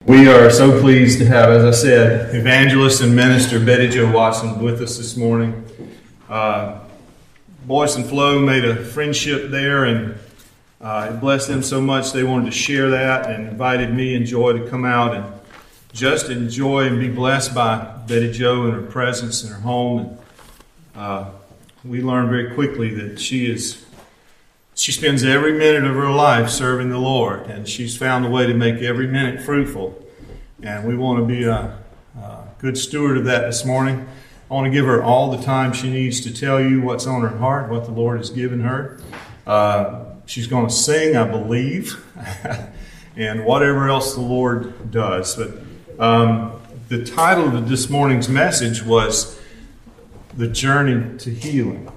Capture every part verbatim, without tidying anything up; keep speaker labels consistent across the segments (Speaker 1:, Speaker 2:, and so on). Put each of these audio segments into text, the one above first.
Speaker 1: We are so pleased to have, as I said, evangelist and minister Betty Jo Watson with us this morning. Uh, Boyce and Flo made a friendship there, and uh, it blessed them so much they wanted to share that and invited me and Joy to come out and just enjoy and be blessed by Betty Jo and her presence in her home. And uh, we learned very quickly that she is She spends every minute of her life serving the Lord, and she's found a way to make every minute fruitful. And we want to be a, a good steward of that this morning. I want to give her all the time she needs to tell you what's on her heart, what the Lord has given her. Uh, she's going to sing, I believe, and whatever else the Lord does. But um, the title of this morning's message was The Journey to Healing.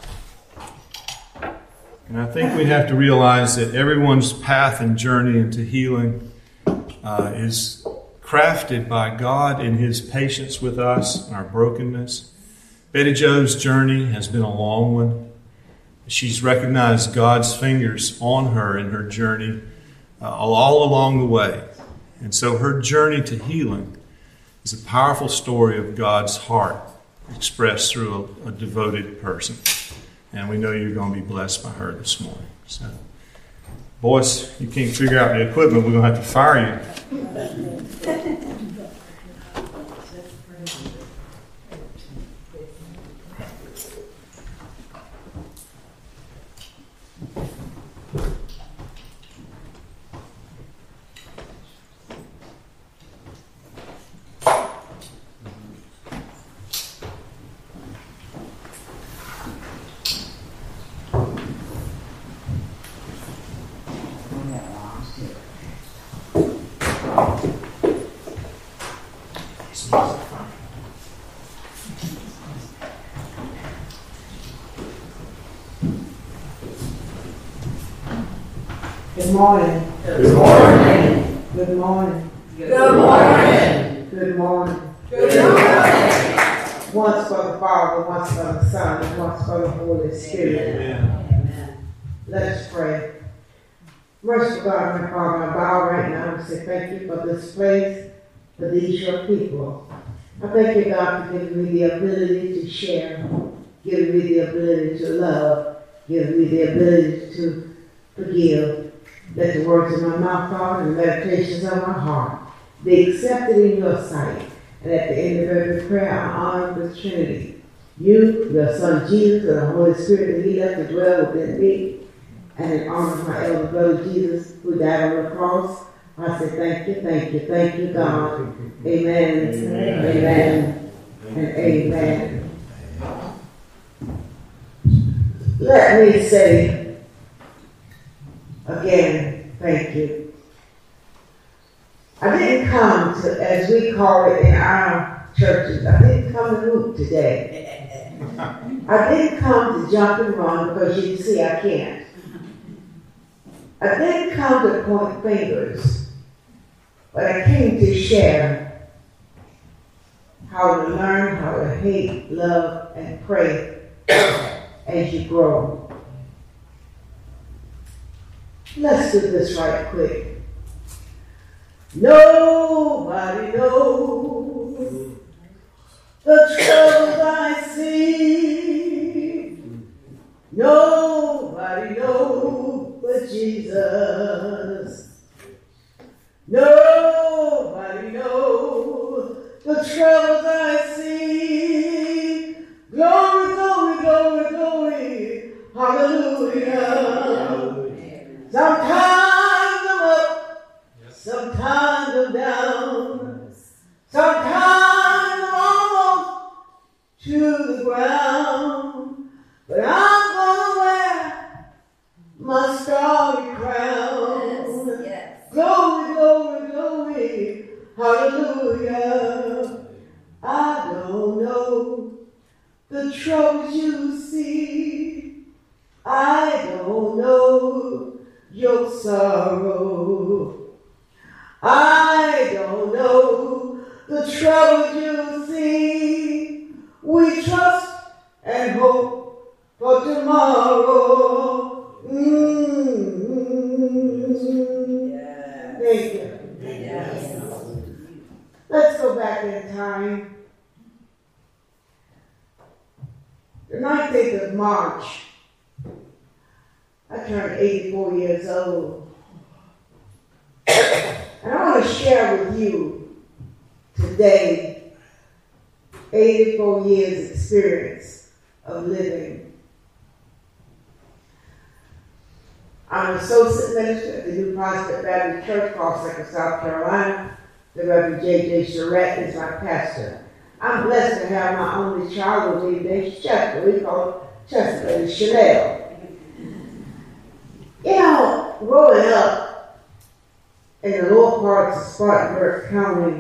Speaker 1: And I think we have to realize that everyone's path and journey into healing uh, is crafted by God in His patience with us and our brokenness. Betty Jo's journey has been a long one. She's recognized God's fingers on her in her journey uh, all along the way. And so her journey to healing is a powerful story of God's heart expressed through a, a devoted person. And we know you're going to be blessed by her this morning. So, Boyce, you can't figure out the equipment. We're going to have to fire you.
Speaker 2: Good morning.
Speaker 3: Good morning.
Speaker 2: Good morning.
Speaker 3: Good morning.
Speaker 2: Good morning.
Speaker 3: Good morning.
Speaker 2: Once for the Father, once for the Son, and once for the Holy Spirit.
Speaker 3: Amen.
Speaker 2: Let us pray. Merciful God, my Father, I bow right now and say thank you for this place, for these your people. I thank you, God, for giving me the ability to share, giving me the ability to love, giving me the ability to forgive. Let the words of my mouth, Father, and the meditations of my heart be accepted in your sight. And at the end of every prayer, I honor the Trinity. You, your Son Jesus, and the Holy Spirit that He left to dwell within me. And in honor of my elder brother Jesus, who died on the cross, I say thank you, thank you, thank you, God. Amen, amen, amen, and amen. Let me say again, thank you. I didn't come to, as we call it in our churches, I didn't come to hoop today. I didn't come to jump and run because you can see I can't. I didn't come to point fingers, but I came to share how to learn how to hate, love, and pray as you grow. Let's do this right quick. Nobody knows the troubles I see. Nobody knows but Jesus. Nobody knows the troubles I see. Glory, glory, glory, glory. Hallelujah. Sometimes I'm up, sometimes I'm down, sometimes I'm almost to the ground, but I'm gonna wear my starry crown. Yes, yes. Glory, glory, glory, hallelujah. I don't know the troubles you see, I don't know your sorrow. I don't know the troubles you see. We trust and hope for tomorrow. Mm-hmm. Yeah. Thank you. Yes. let's go back in time. The nineteenth of March, I turned eighty-four years old. And I want to share with you today eighty-four years experience of living. I'm an associate minister at the New Prospect Baptist Church, Crossacre, South Carolina. The Reverend J J Charette is my pastor. I'm blessed to have my only child with me named Chester. We call her Chester, Lady Chanel. You know, growing up in the lower parts of Spartanburg County,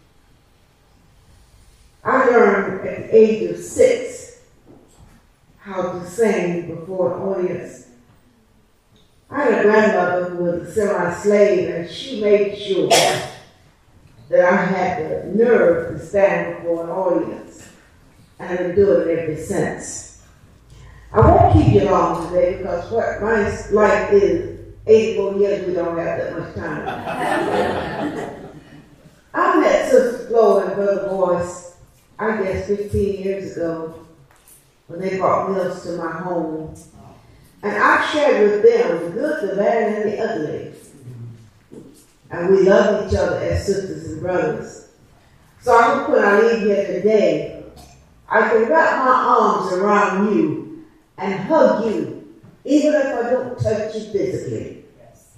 Speaker 2: I learned at the age of six how to sing before an audience. I had a grandmother who was a semi-slave, and she made sure that I had the nerve to stand before an audience. And I've been doing it ever since. I won't keep you long today because what my life is, eighty-four years, we don't have that much time. I met Sister Flo and Brother Boyce, I guess fifteen years ago, when they brought meals to my home. And I shared with them the good, the bad, and the ugly. And we love each other as sisters and brothers. So I hope when I leave here today, I can wrap my arms around you and hug you, even if I don't touch you physically. Yes.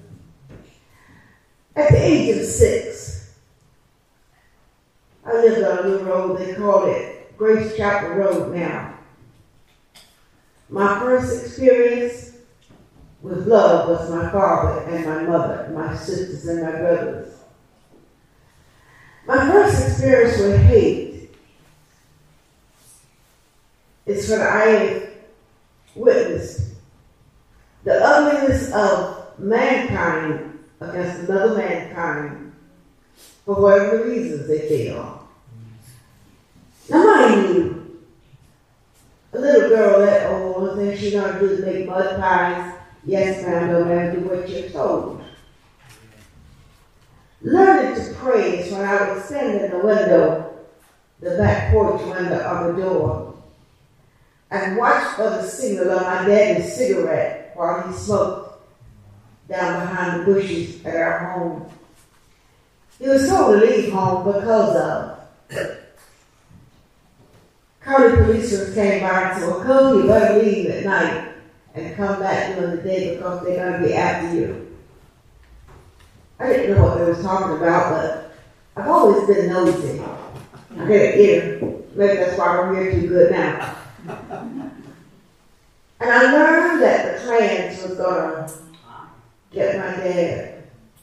Speaker 2: At the age of six, I lived on a little road, they call it Grace Chapel Road now. My first experience with love was my father and my mother, my sisters and my brothers. My first experience with hate is when I witnessed the ugliness of mankind against another mankind for whatever reasons they feel. Now mind you, a little girl that old, one thing she's going to do is make mud pies. Yes, ma'am, no matter do what you're told. Learning to pray is when I would stand in the window, the back porch window of the door, and watch Brother Singer on my daddy's cigarette while he smoked down behind the bushes at our home. He was told to leave home because of county policemen came by and said, well, Cody, you better leave at night and come back during the day because they're going to be after you. I didn't know what they was talking about, but I've always been nosy. I had an ear. Maybe that's why I'm here too good now. And I learned that the Klans was going to get my dad.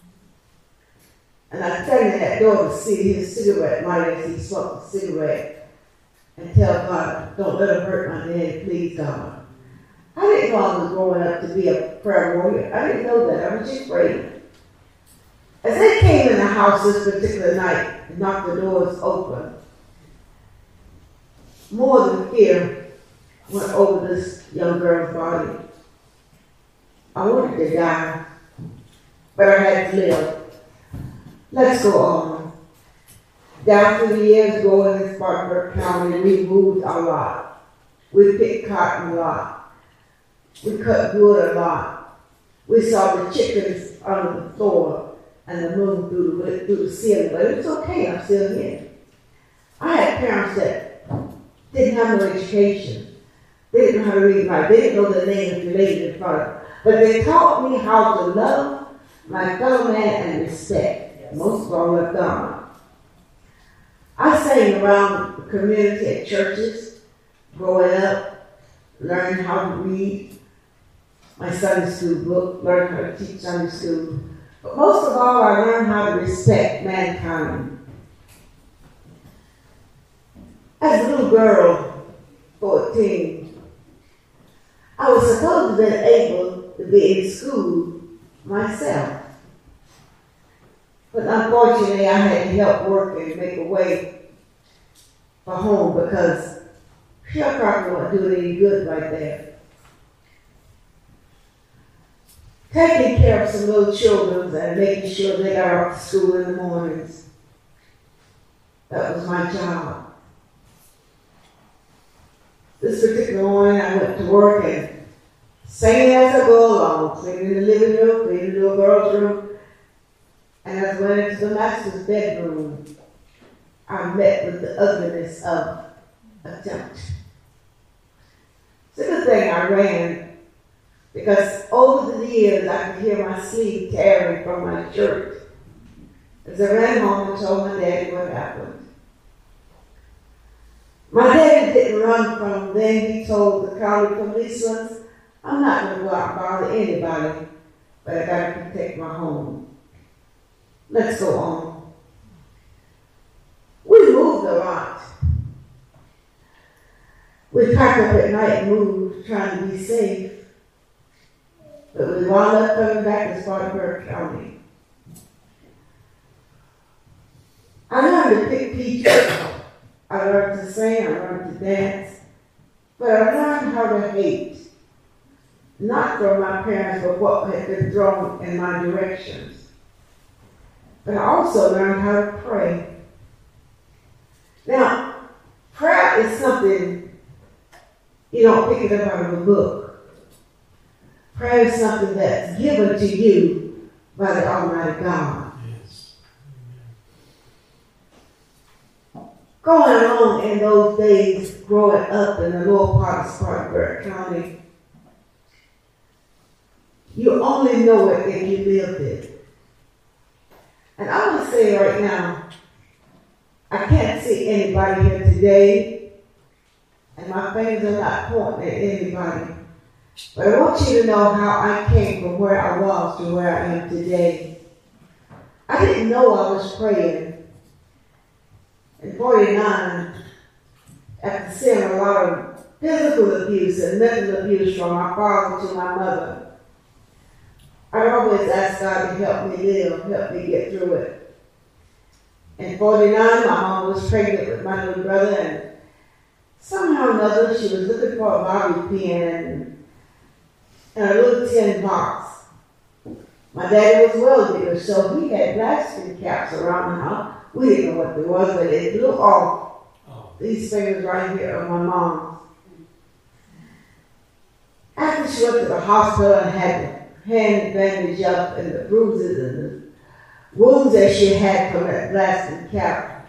Speaker 2: And I stand at that door to see his cigarette light as he smoked a cigarette. And tell God, don't let him hurt my dad, please, God. I didn't know I was growing up to be a prayer warrior. I didn't know that. I was just praying. As they came in the house this particular night and knocked the doors open, more than fear went over this young girl's body. I wanted to die, but I had to live. Let's go on. Down through the years going in Spartanburg County, we moved a lot. We picked cotton a lot. We cut wood a lot. We saw the chickens under the floor and the moon through the, through the ceiling, but it was okay, I'm still here. I had parents that didn't have no education. They didn't know how to read and write. They didn't know the name of the lady in front of them. But they taught me how to love my fellow man and respect. Most of all, love God. I sang around the community at churches, growing up, learning how to read my Sunday school book, learned how to teach Sunday school. But most of all, I learned how to respect mankind. As a little girl, fourteen, I was supposed to be able to be in school myself. But unfortunately, I had to help work and make a way for home because sharecropping wasn't doing any good right there. Taking care of some little children and making sure they got off to school in the mornings. That was my job. This particular morning I went to work and sang as I go along, cleaning the living room, cleaning the little girl's room. And as I went into the master's bedroom, I met with the ugliness of attempt. It's a good thing I ran, because over the years I could hear my sleeve tearing from my shirt as I ran home and told my daddy what happened. My daddy didn't run from him. Then he told the county policemen, I'm not going to go out and bother anybody, but I got to protect my home. Let's go on. We moved a lot. We packed up at night and moved, trying to be safe. But we wound up coming back to Spartanburg County. I learned to pick peaches. I learned to sing, I learned to dance. But I learned how to hate. Not from my parents, but what had been thrown in my directions. But I also learned how to pray. Now, prayer is something you don't pick it up out of a book. Prayer is something that's given to you by the Almighty God.
Speaker 4: Yes.
Speaker 2: Going on in those days, growing up in the lower part of Spartanburg County, you only know it if you lived it. And I want to say right now, I can't see anybody here today, and my fingers are not pointing at anybody. But I want you to know how I came from where I was to where I am today. I didn't know I was praying. In forty-nine, after seeing a lot of physical abuse and mental abuse from my father to my mother, I always asked God to help me live, help me get through it. In forty-nine, my mom was pregnant with my little brother, and somehow or another, she was looking for a bobby pin and a little tin box. My daddy was a well digger, so he had plastic caps around the house. We didn't know what it was, but it blew off these fingers right here of my mom. After she went to the hospital and had hand bandaged up and the bruises and the wounds that she had from that blasting cap,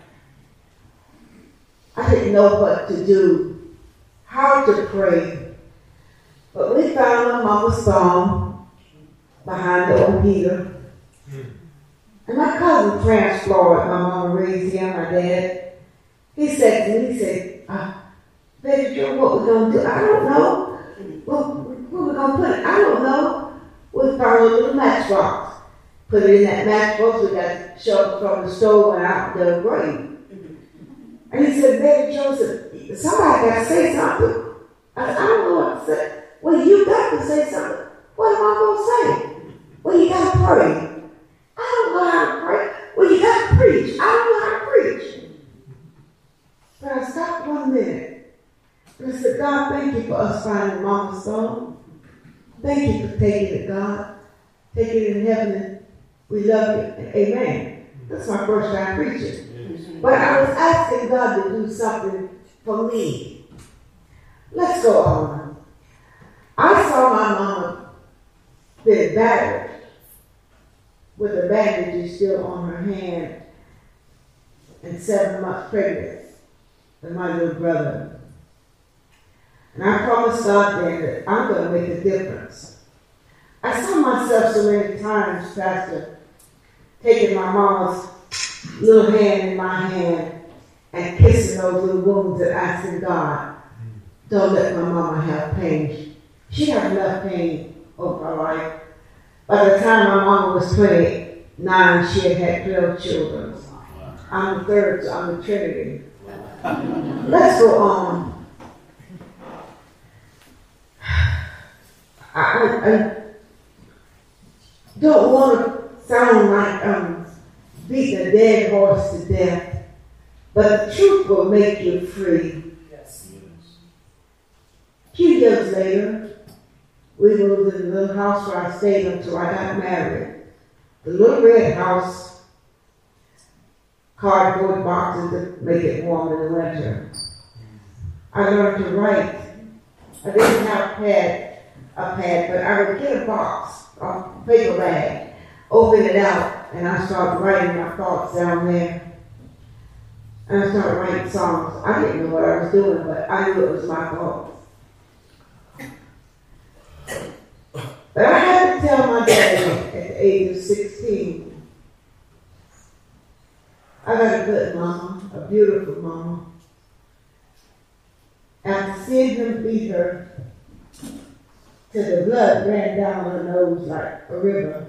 Speaker 2: I didn't know what to do, how to pray. But we found my mama's thumb behind the old heater. And my cousin Franz Floyd, my mama raised him, my dad, he said to me, he said, uh, Betty Jo, what we gonna do? I don't know. What, what we gonna put? I don't know. We found a little matchbox. Put it in that matchbox. We got shoved from the stove and out the grave. And he said, Betty Jo, said, somebody got to say something. I said, I don't know what to say. Well, you got to say something. What am I going to say? Well, you got to pray. I don't know how to pray. Well, you got to preach. I don't know how to preach. But I stopped one minute. And I said, God, thank you for us finding Mama's stone. Thank you for taking it, God. Take it in heaven, and we love you. And amen. That's my first time preaching. But I was asking God to do something for me. Let's go on. I saw my mama been battered with the bandages still on her hand and seven months pregnant with my little brother. And I promised God then that I'm going to make a difference. I saw myself so many times, Pastor, taking my mama's little hand in my hand and kissing those little wounds and asking God, don't let my mama have pain. She had enough pain over her life. By the time my mama was twenty-nine, she had had twelve children. I'm the third, so I'm the Trinity. Let's go on. I, I, I don't want to sound like I'm beating a dead horse to death, but the truth will make you free.
Speaker 4: Yes.
Speaker 2: A few years later, we moved in the little house where I stayed until I got married. The little red house cardboard boxes to make it warm in the winter. I learned to write. I didn't have a pad, a pad, but I would get a box, a paper bag, open it out, and I started writing my thoughts down there. And I started writing songs. I didn't know what I was doing, but I knew it was my thoughts. But I had to tell my daddy at the age of sixteen, I got a good mama, a beautiful mama. After seeing him beat her till the blood ran down her nose like a river,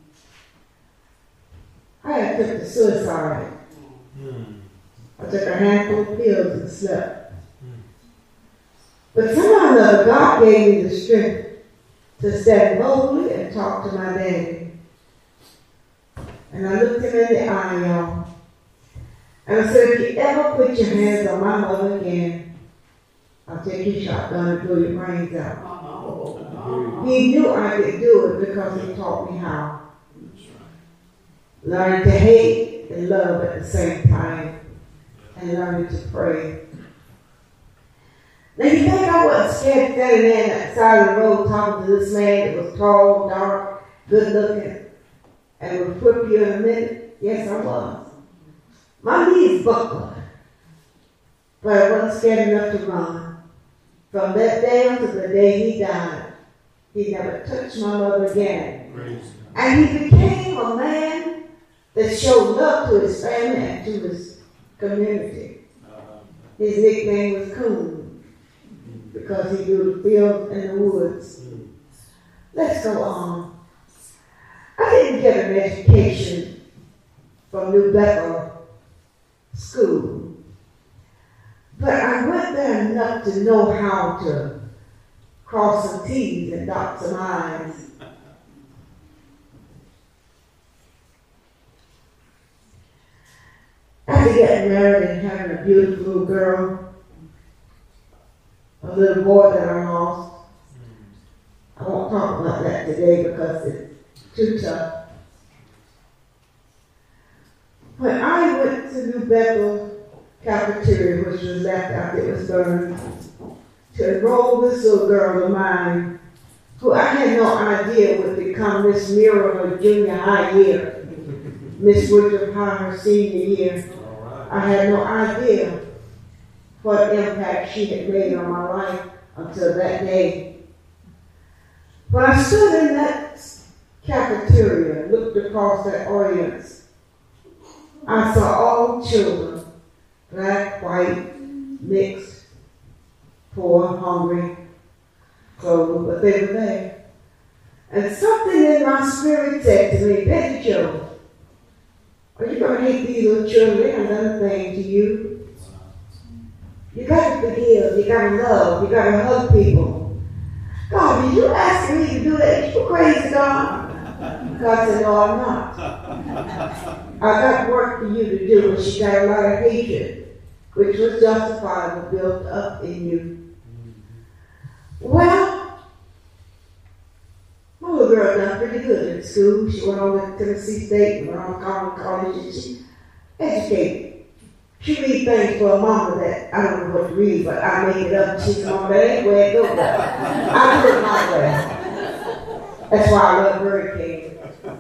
Speaker 2: I had took to suicide. Mm. I took a handful of pills and slept. Mm. But somehow or another, God gave me the strength to stand boldly and talk to my daddy. And I looked him in the eye, y'all. And I said, if you ever put your hands on my mother again, I'll take your shotgun and blow your brains out. He knew I could do it because he taught me how. Learning to hate and love at the same time, and learning to pray. Now you think I wasn't scared standing there on that side of the road talking to this man that was tall, dark, good looking, and would whip you in a minute? Yes, I was. My knees buckled, but I wasn't scared enough to run. From that day until the day he died, he never touched my mother again. And he became a man that showed love to his family and to his community. His nickname was Coon, because he grew the fields and the woods. Let's go on. I didn't get an education from New Bethel School, but I went there enough to know how to cross some T's and dot some I's. After getting married and having a beautiful little girl, a little boy that I lost, I won't talk about that today because it's too tough. When I went to New Bethel Cafeteria, which was left after it was burned, to enroll this little girl of mine, who I had no idea would become Miss Mira her junior high year, Miss Woodruff High her senior year. I had no idea what impact she had made on my life until that day. When I stood in that cafeteria and looked across that audience, I saw all children, black, white, mixed, poor, hungry, clothed, but they were there. And something in my spirit said to me, Betty Jo, are you going to hate these little children? They haven't done a thing to you. You got to forgive, you got to love, you got to hug people. God, did you ask me to do that? You crazy, God? God said, no, I'm not. I got work for you to do, but you got a lot of hatred, which was justifiable, built up in you. Well, my little girl done pretty good in school. She went on to Tennessee State and went on to Common College, and she educated. She read things for a mama that I don't know what to read, but I make it up. She's mama, that ain't where it goes. I do it my way. That's why I love Hurricane.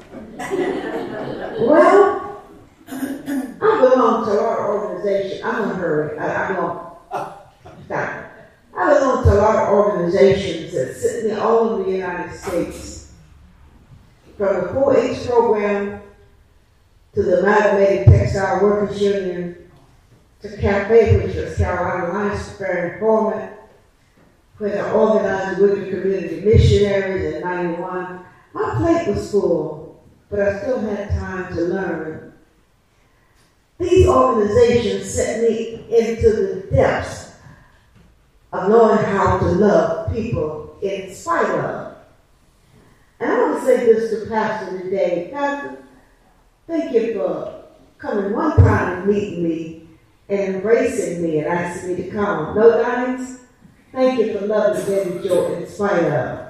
Speaker 2: Well, I belong to a lot of organizations. I'm going to hurry. I, I'm going to stop. I belong to a lot of organizations that sit in all over the United States. From the four H program to the Amalgamated Textile Workers Union to CAFE, which was Carolina Alliance for Fair Employment, where I organized with the community missionaries in ninety-one. My plate was full, but I still had time to learn. These organizations set me into the depths of knowing how to love people in spite of. And I want to say this to Pastor today. Pastor, thank you for coming one time and meeting me and embracing me and asking me to come. No dimes? Thank you for loving Betty Jo in spite of.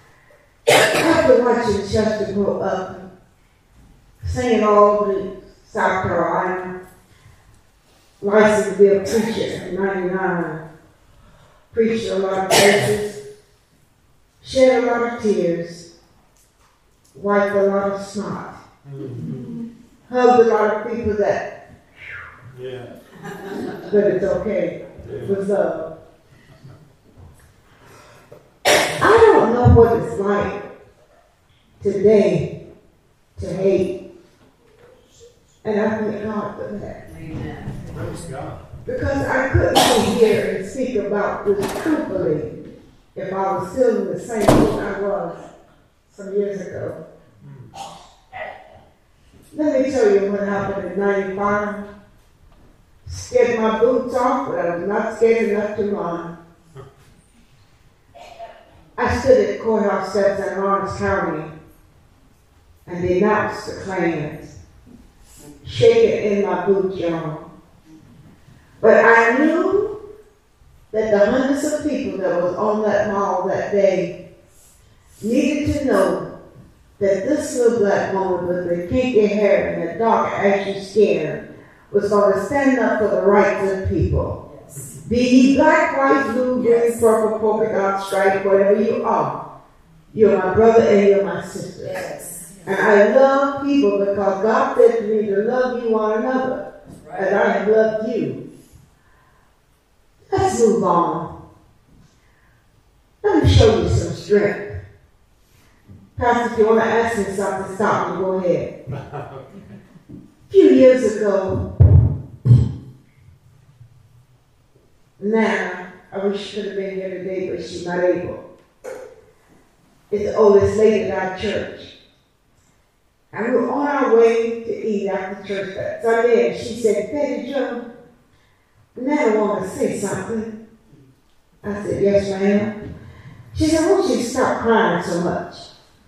Speaker 2: After watching Chester grow up, singing all the South Carolina. Licensed to be a preacher in ninety-nine. Preached a lot of places. Shed a lot of tears. Wiped a lot of snot. Mm-hmm. Hugged a lot of people that,
Speaker 4: yeah.
Speaker 2: But it's okay. Yeah. It was love. I don't know what it's like today to hate. And I thank God for that.
Speaker 3: Amen.
Speaker 4: Praise God.
Speaker 2: Because I couldn't be here and speak about this truthfully if I was still in the same boat I was some years ago. Mm. Let me tell you what happened in ninety-five. Scared my boots off, but I was not scared enough to run. I stood at the courthouse steps in Lawrence County and denounced the claimants, shaking in my boots, y'all. But I knew that the hundreds of people that was on that mall that day needed to know that this little black woman with the kinky hair and the dark ashy skin was going to stand up for the rights of people. Yes. Be ye black, white, blue, green, yes. Purple, polka dot, stripe, whatever you are. You're my brother and you're my sister. Yes. And I love people because God said to me to love you one another. Right. And I have loved you. Let's move on. Let me show you some strength. Pastor, if you want to ask me something, stop me, go ahead. A few years ago, Nana, I wish she could have been here today, but she's not able. It's the oldest lady at our church. And we were on our way to eat after church that Sunday, and she said, Betty Jo, Nana want to say something. I said, yes, ma'am. She said, I want you to stop crying so much.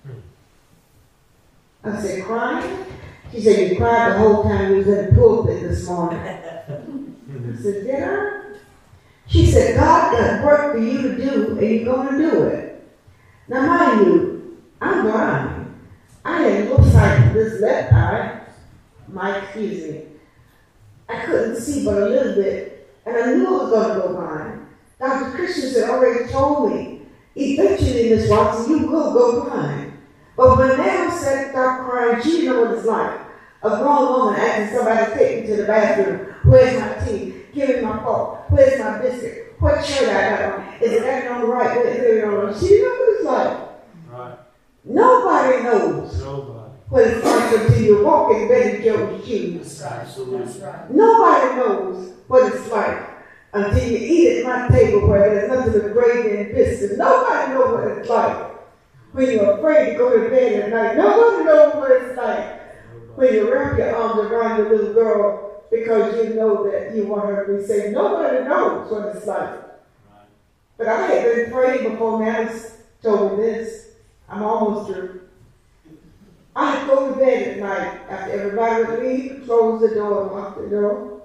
Speaker 2: I said, crying? She said, you cried the whole time you was in the pulpit this morning. I said, did I? She said, God got work for you to do, and you're going to do it. Now, mind you, I'm blind. I had look sight to this left eye. My excuse me. I couldn't see but a little bit, and I knew I was going to go blind. Doctor Christian had already told me, eventually, Miss Watson, you will go blind. But when Nana said stop crying, she didn't know what it's like. A grown woman asking somebody to take me to the bathroom. Where's my tea? Give me my fork. Where's my biscuit? What shirt I got on? Is it acting on the right way? Is it on the right? She didn't know what it's like.
Speaker 4: Right.
Speaker 2: Nobody knows
Speaker 4: Nobody.
Speaker 2: what it's like until you walk in Betty Jo's shoes.
Speaker 4: Absolutely.
Speaker 3: That's right.
Speaker 2: Nobody knows what it's like until you eat at my table where there's nothing but gravy and biscuits. Nobody knows what it's like when you're afraid to go to bed at night. Nobody knows what it's like when you wrap your arms around your little girl because you know that you want her to be safe. Nobody knows what it's like. Right. But I had been praying before Nana told me this. I'm almost through. I would go to bed at night after everybody would leave, close the door, and lock the door.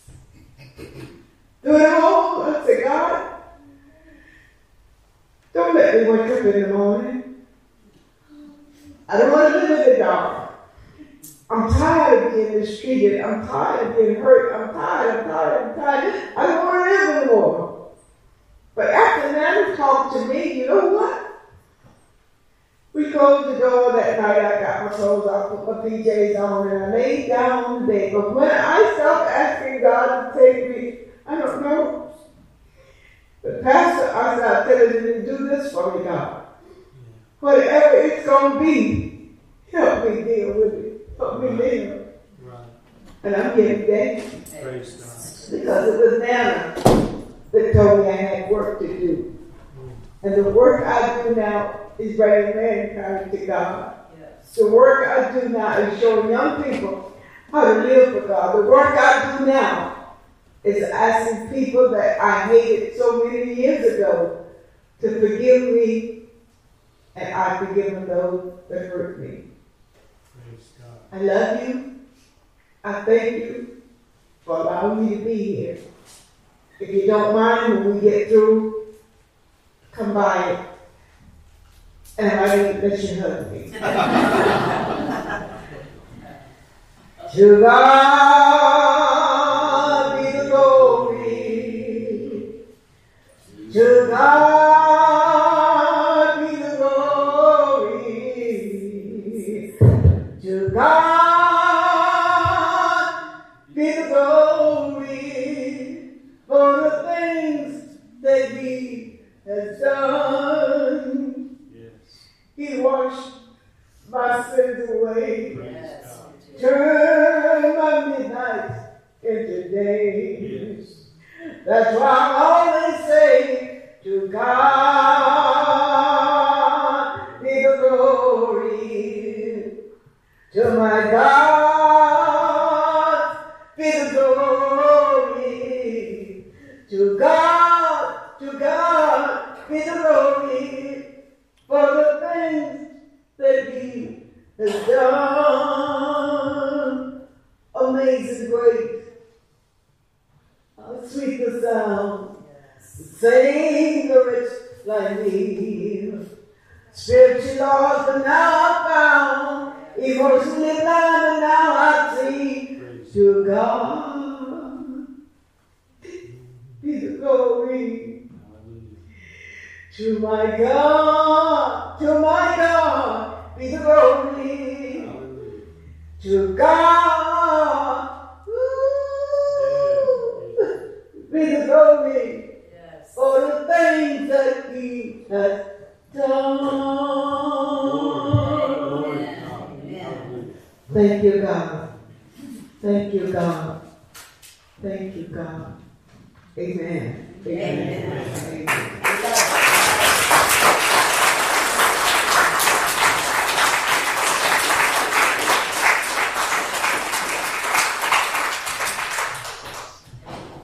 Speaker 2: Do it all. I say, God, don't let me wake up in the morning. I don't want to live in the dark. I'm tired of being mistreated. I'm tired of being hurt. I'm tired, I'm tired, I'm tired. I don't want to live anymore. But after Nana talked to me, you know what? We closed the door that night. I got my clothes off, put my P Js on, and I laid down on the bed. But when I stopped asking God to take me, I don't know. But Pastor, I said, I tell you to do this for me, God. Whatever it's going to be, help me deal with it. Help me live. Right. And I'm getting thankful.
Speaker 4: Praise God.
Speaker 2: Because it was Nana that told me I had work to do. Mm. And the work I do now is bringing mankind to God. Yes. The work I do now is showing young people how to live for God. The work I do now is asking people that I hated so many years ago to forgive me, and I forgive those that hurt me.
Speaker 4: Praise God.
Speaker 2: I love you. I thank you for allowing me to be here. If you don't mind, when we get through, come by and I might let you hug me. To God be the glory. To God be the glory. To God be the glory for the things that He has done.
Speaker 4: Yes.
Speaker 2: He washed my sins away.
Speaker 4: Praise God.
Speaker 2: Turn my midnight into day.
Speaker 4: Yes.
Speaker 2: That's why I always say, to God be the glory. To my God be the glory. To God, to God be the glory for the things that He has done. Amazing grace, how sweet the sound, to sing the rich like me. Spiritually lost, but now I'm found. Emotionally blind, but now I see. To God be the glory. To my God, to my God be the glory. To God woo, be the glory for the things that He has done. Thank you, God. Thank you, God. Thank you, God. Amen. Amen. Amen. Amen.